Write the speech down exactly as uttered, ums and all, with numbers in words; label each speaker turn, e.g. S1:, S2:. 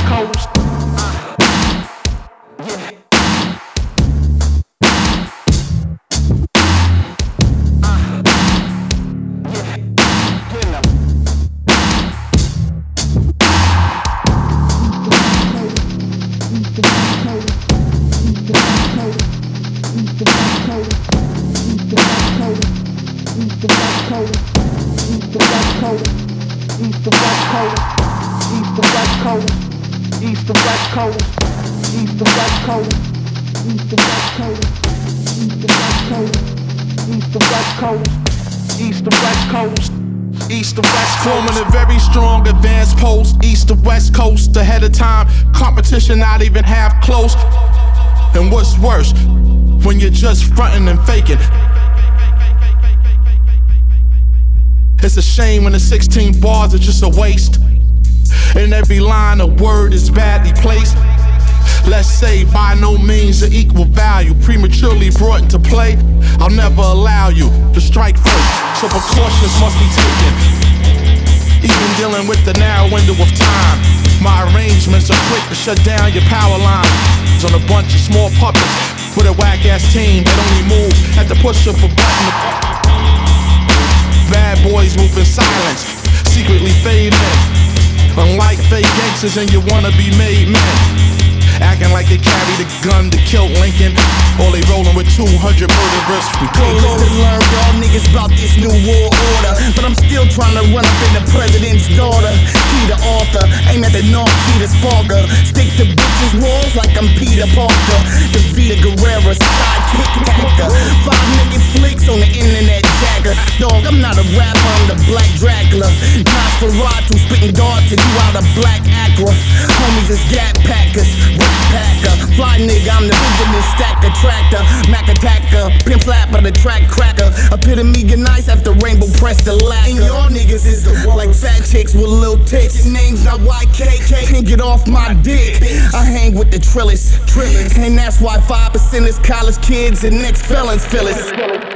S1: West Coast. East and West Coast, East and West Coast, East and West Coast, East and West Coast, East and West Coast, East and West Coast, East and West Coast, East and West Coast, East and West Coast.
S2: Forming a very strong advanced post, East and West Coast, ahead of time. Competition not even half close. And what's worse, when you're just fronting and faking. It's a shame when the sixteen bars are just a waste, and every line a word is badly placed. Let's say by no means of equal value, prematurely brought into play. I'll never allow you to strike first, so precautions must be taken. Even dealing with the narrow window of time, my arrangements are quick to shut down your power lines on a bunch of small puppets with a whack-ass team that only move at the push of a button. Bad boys move in silence, secretly fade in. Unlike fake gangsters and you wanna be made men, acting like they carry the gun to kill Lincoln, or they rolling with two hundred murderers from
S3: Can't go to learn y'all niggas about this new war order, but I'm still trying to run up in the president's daughter. He the author, aim at the North Key to Sparker. Stick to bitches' walls like I'm Peter Parker. The Vita Guerrera sidekick hacker. Five naked flicks on the internet jagger. Dog, I'm not a rapper, I'm the Black Dracula. Nosferatu spitting darts and you out of Black Aqua. Homies is gap packers, rap packer. Fly nigga, I'm the Benjamin Stacker tractor. Mac attacker, pimp flapper, the track cracker. Epitome of nice after rainbow press the lacquer. And y'all niggas is the one like fat chicks with little tits. Your name's not Y K K, can't get off my dick. I hang with the trillers, and that's why five percent is college kids and next felons feel it.